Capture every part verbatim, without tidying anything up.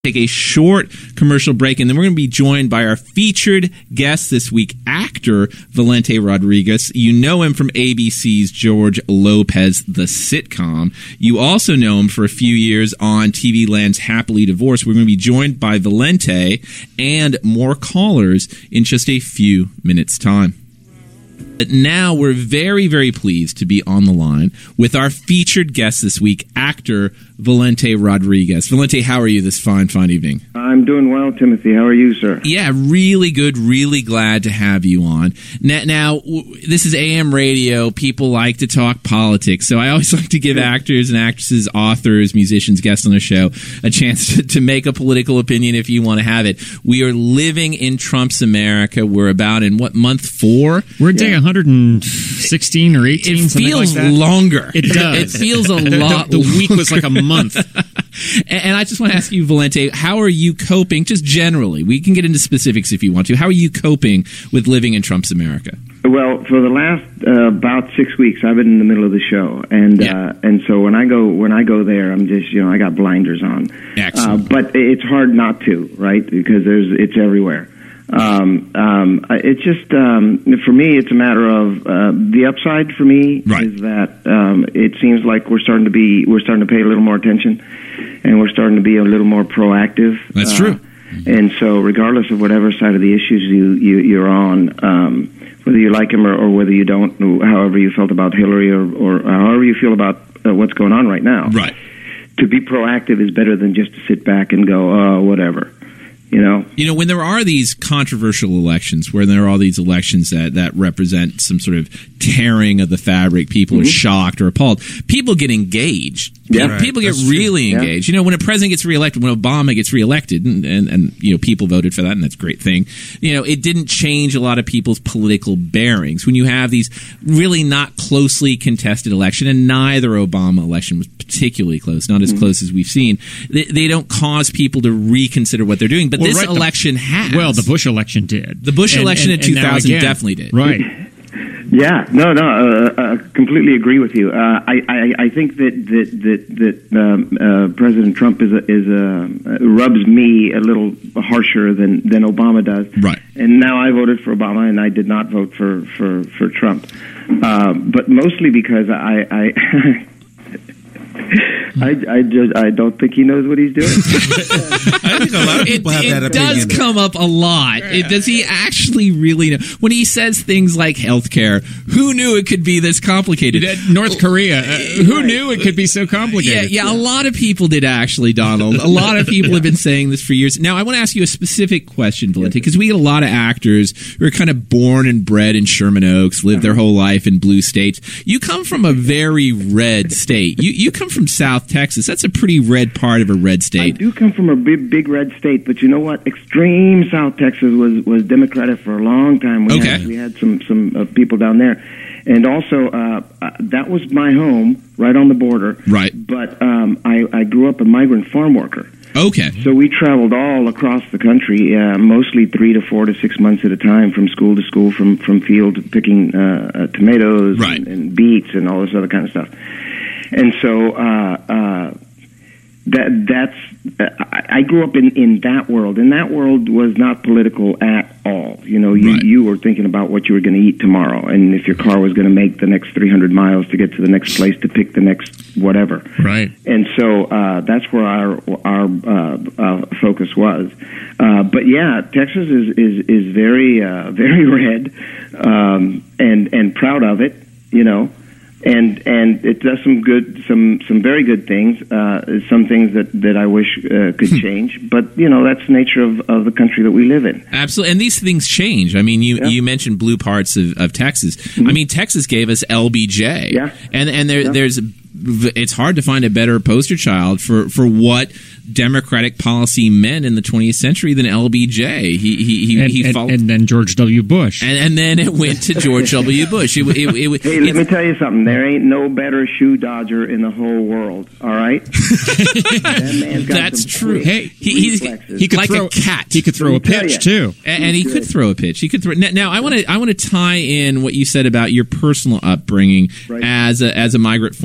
Take a short commercial break, and then we're going to be joined by our featured guest this week, actor Valente Rodriguez. You know him from A B C's George Lopez, the sitcom. You also know him for a few years on T V Land's Happily Divorced. We're going to be joined by Valente and more callers in just a few minutes' time. But now we're very, very pleased to be on the line with our featured guest this week, actor Valente Rodriguez. Valente, how are you this fine, fine evening? I'm doing well, Timothy. How are you, sir? Yeah, really good. Really glad to have you on. Now, now w- this is A M radio. People like to talk politics, so I always like to give actors and actresses, authors, musicians, guests on the show a chance to, to make a political opinion if you want to have it. We are living in Trump's America. We're about in what, month four? We're in day one hundred sixteen or eighteen. It feels like that. longer. It does. It feels a lot. The, the, the week was like a month. and, and I just want to ask you, Valente, how are you coping? Just generally, we can get into specifics if you want to. How are you coping with living in Trump's America? Well, for the last uh, about six weeks, I've been in the middle of the show, and Yeah. uh, and so when I go when I go there, I'm just you know I got blinders on. Excellent. Uh, but it's hard not to, right? Because there's it's everywhere. Um, um, it's just um, for me, it's a matter of uh, the upside for me Right. is that um, it seems like we're starting to be we're starting to pay a little more attention, and we're starting to be a little more proactive. That's Uh, true. And so, regardless of whatever side of the issues you, you you're on, um, whether you like him or, or whether you don't, however you felt about Hillary or, or however you feel about uh, what's going on right now, Right. to be proactive is better than just to sit back and go, oh, whatever. You know, You know, when there are these controversial elections, where there are all these elections that, that represent some sort of tearing of the fabric, people Mm-hmm. are shocked or appalled, people get engaged. Yeah. Pe- Right. People get That's true. really Yeah. engaged. You know, when a president gets reelected, when Obama gets reelected, and, and, and, you know, people voted for that, and that's a great thing, you know, it didn't change a lot of people's political bearings. When you have these really not closely contested election, and neither Obama election was particularly close, not as close as we've seen, they, they don't cause people to reconsider what they're doing. But Well, this right, the- election has. Well, the Bush election did. The Bush And- election and- in and now two thousand again. definitely did. Right. yeah, no, no, uh, uh, completely agree with you. Uh, I, I, I think that that that, that um, uh, President Trump is a, is a, uh, rubs me a little harsher than, than Obama does. Right. And now I voted for Obama, and I did not vote for for for Trump, uh, but mostly because I. I I, I, just, I don't think he knows what he's doing. I think a lot of It, people have that it opinion. does come up a lot. It, does he actually really know? When he says things like healthcare, who knew it could be this complicated? North Korea. Uh, who knew it could be so Yeah, complicated? yeah, a lot of people did actually, Donald. A lot of people have been saying this for years. Now, I want to ask you a specific question, Valente, because we get a lot of actors who are kind of born and bred in Sherman Oaks, lived their whole life in blue states. You come from a very red state. You you come from South Texas. That's a pretty red part of a red I state. do come from a big, big red state, but you know what? Extreme South Texas was, was Democratic for a long time. We Okay. had, we had some some uh, people down there, and also uh, uh, that was my home, right on the border. Right. But um, I, I grew up a migrant farm worker, Okay. so we traveled all across the country, uh, mostly three to four to six months at a time, from school to school, from from field to picking uh, uh, tomatoes Right. and, and beets and all this other kind of stuff. And so uh, uh, that that's uh, I I grew up in, in that world, and that world was not political at all. You know, you, Right. you were thinking about what you were going to eat tomorrow, and if your car was going to make the next three hundred miles to get to the next place to pick the next whatever. Right. And so uh, that's where our our uh, uh, focus was. Uh, but yeah, Texas is is is very uh, very red, um, and and proud of it. You know. And and it does some good, some some very good things. Uh, some things that, that I wish uh, could change, but you know that's the nature of, of the country that we live in. Absolutely, and these things change. I mean, you Yeah. you mentioned blue parts of, of Texas. I mean, Texas gave us L B J, Yeah. and and there Yeah. there's it's hard to find a better poster child for, for what Democratic policy meant in the twentieth century than L B J. He he he, And, he and, followed, and then George W. Bush. and, and then it went to George W. Bush. It, it, it, Hey, let me tell you something. There ain't no better shoe dodger in the whole world. All right, that man's got That's some true. quick Hey, he, he's reflexes. he could like throw a cat. He could throw a Let me tell pitch ya. too. And, and he He's could good. throw a pitch. He could throw. Now, now I want to. I want to tie in what you said about your personal upbringing Right. as a as a migrant farm worker.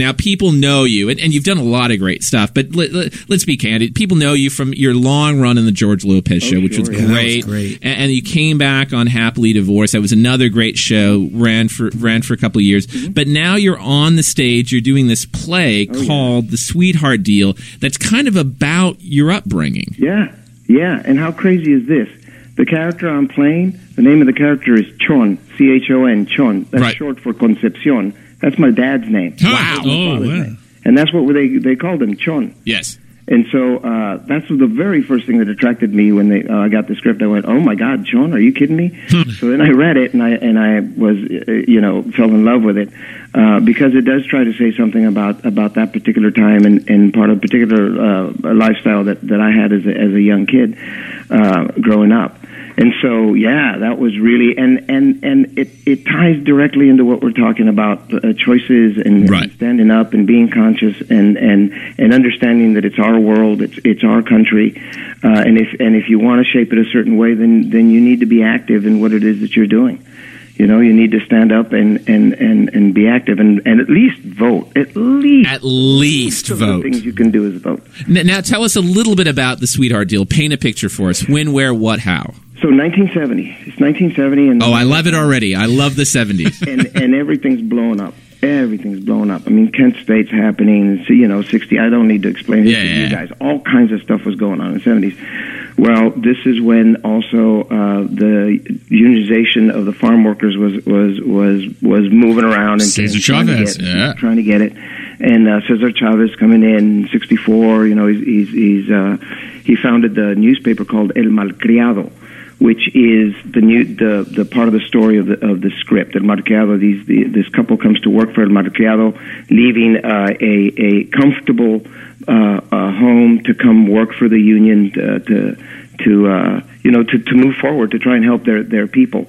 Now, people know you, and, and you've done a lot of great stuff, but let, let, let's be candid. People know you from your long run in the George Lopez show, Oh, which sure, was yeah. great. That was great. And, and you came back on Happily Divorced. That was another great show, ran for ran for a couple of years. Mm-hmm. But now you're on the stage, you're doing this play Oh, called The Sweetheart Deal that's kind of about your upbringing. Yeah, yeah. And how crazy is this? The character I'm playing, the name of the character is Chon, C H O N, Chon. That's Right. short for Concepcion. That's my dad's name. Wow. That's my Oh, father's wow. name. And that's what they they called him, Chon. Yes. And so uh, that's the very first thing that attracted me when they uh, I got the script. I went, "Oh my God, Chon, are you kidding me?" So then I read it, and I and I was, uh, you know, fell in love with it uh, because it does try to say something about about that particular time and, and part of a particular uh, lifestyle that, that I had as a, as a young kid uh, growing up. And so, yeah, that was really, and and and it, it ties directly into what we're talking about, uh, choices and, Right. and standing up and being conscious and, and, and understanding that it's our world, it's it's our country, uh, and if and if you want to shape it a certain way, then then you need to be active in what it is that you're doing. You know, you need to stand up and, and, and, and be active and, and at least vote. At least At least Some of the vote. things you can do is vote. N- Now, tell us a little bit about The Sweetheart Deal. Paint a picture for us. When, where, what, how? So nineteen seventy. It's nineteen seventy, and Oh, I love it already. I love the seventies. and and everything's blown up. Everything's blown up. I mean, Kent State's happening. So, you know, sixty. I don't need to explain it Yeah, to yeah, you yeah. guys. All kinds of stuff was going on in the seventies. Well, this is when also uh, the unionization of the farm workers was was was was moving around and Cesar and trying to Chavez, get- yeah. trying to get it. And uh, Cesar Chavez coming in sixty-four. You know, he's he's, he's uh, he founded the newspaper called El Malcriado, which is the new the, the part of the story of the of the script. El Malcriado, these the, this couple comes to work for El Malcriado, leaving uh, a a comfortable uh, uh, home to come work for the union to to, to uh, you know to, to move forward to try and help their their people.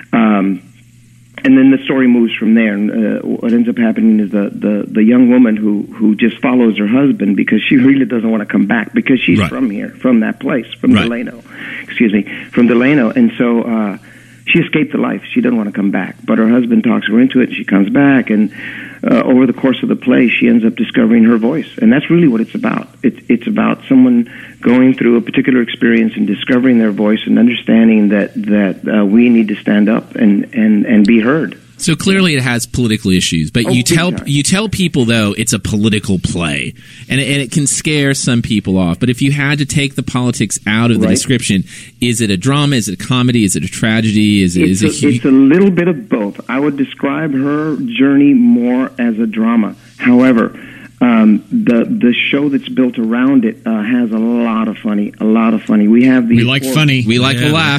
Um, and then the story moves from there. And uh, what ends up happening is the, the, the young woman who, who just follows her husband because she really doesn't want to come back because she's Right. from here, from that place, from Right. Delano. Excuse me, from Delano. And so uh, she escaped the life. She doesn't want to come back. But her husband talks her into it, and she comes back. And uh, over the course of the play, she ends up discovering her voice. And that's really what it's about. It's, it's about someone going through a particular experience and discovering their voice and understanding that, that uh, we need to stand up and, and, and be heard. So clearly, it has political issues, but Oh, you big tell time. you tell people though it's a political play, and it, and it can scare some people off. But if you had to take the politics out of the Right. description, is it a drama? Is it a comedy? Is it a tragedy? Is it It's is a, it? it's a little bit of both. I would describe her journey more as a drama. However, um, the the show that's built around it uh, has a lot of funny, a lot of funny. We have these We like four- funny. we like Yeah. to laugh.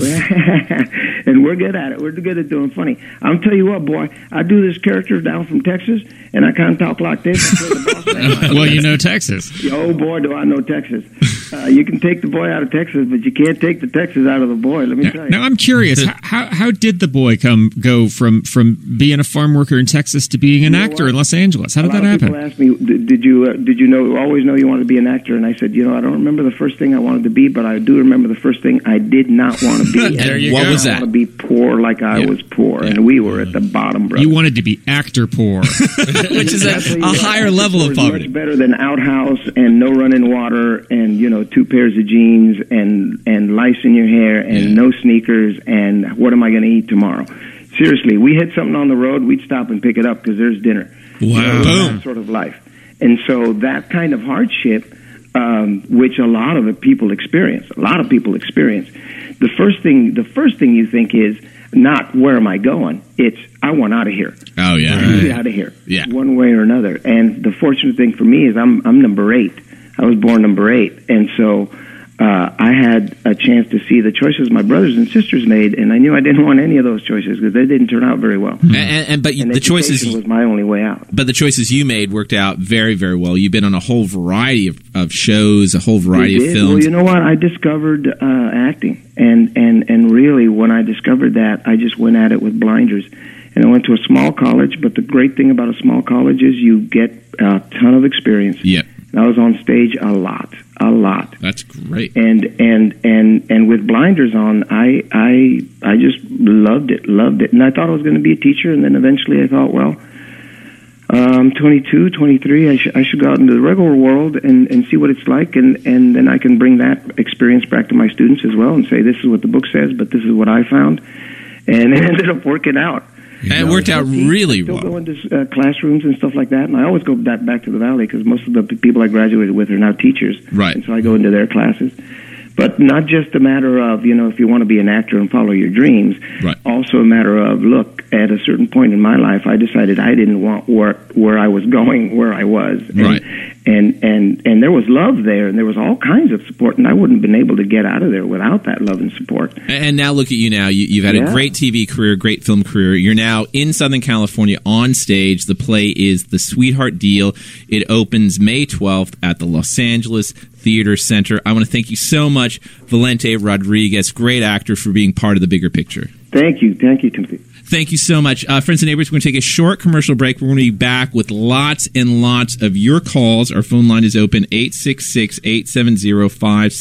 and we're good at it. We're good at doing funny. I'm tell you what, boy, I do this character down from Texas, and I kind of talk like this. I play the boss man. Well, you know Texas. Oh boy, do I know Texas! Uh, you can take the boy out of Texas, but you can't take the Texas out of the boy. Let me tell Now, you. now I'm curious. how, how how did the boy come go from from being a farm worker in Texas to being an You know actor what? in Los Angeles? How A did lot that of people happen? ask me, did, did you uh, did you know always know you wanted to be an actor? And I said, you know, I don't remember the first thing I wanted to be, but I do remember the first thing I did not want to be. There And you What go. was I that? want to be poor like I Yeah. was poor, Yeah. and we were at the bottom, brother. You wanted to be actor poor. Which is I'll tell a, you a what, higher acting level of was poverty. Much better than outhouse and no running water and you know two pairs of jeans and and lice in your hair and Yeah. no sneakers and what am I going to eat tomorrow? Seriously, we hit something on the road, we'd stop and pick it up because there's dinner. Wow. You know, Boom. that sort of life. And so that kind of hardship, um, which a lot of the people experience, a lot of people experience. The first thing, the first thing you think is not where am I going? It's I want out of here. Oh yeah. I need out of here, Yeah. one way or another. And the fortunate thing for me is I'm I'm number eight. I was born number eight, and so uh, I had a chance to see the choices my brothers and sisters made, and I knew I didn't want any of those choices because they didn't turn out very well. And, and, and but you, And the choices education was my only way out. but the choices you made worked out very very well. You've been on a whole variety of, of shows, a whole variety It of did. films. Well, you know what? I discovered uh, acting, and and and really, when I discovered that, I just went at it with blinders. And I went to a small college, but the great thing about a small college is you get a ton of experience. Yep. And I was on stage a lot, a lot. That's great. And and and and with blinders on, I I I just loved it, loved it. And I thought I was going to be a teacher, and then eventually I thought, well, Um, twenty-two, twenty-three, I, sh- I should go out into the regular world and, and see what it's like, and, and then I can bring that experience back to my students as well and say, this is what the book says, but this is what I found. And it ended up working out. And it worked out really I still well. go into uh, classrooms and stuff like that, and I always go back, back to the Valley because most of the p- people I graduated with are now teachers. Right. And so I go into their classes. But not just a matter of, you know, if you want to be an actor and follow your dreams. Right. Also a matter of, look, at a certain point in my life, I decided I didn't want where, where I was going, where I was. And, Right. And, and, and there was love there, and there was all kinds of support, and I wouldn't have been able to get out of there without that love and support. And now look at you now. You, you've had Yeah. a great T V career, great film career. You're now in Southern California on stage. The play is The Sweetheart Deal. It opens May twelfth at the Los Angeles Theater Center. I want to thank you so much, Valente Rodriguez, great actor, for being part of the bigger picture. Thank you. Thank you, Timothy. Thank you so much. Uh, friends and neighbors, we're going to take a short commercial break. We're going to be back with lots and lots of your calls. Our phone line is open, eight six six, eight seven zero, five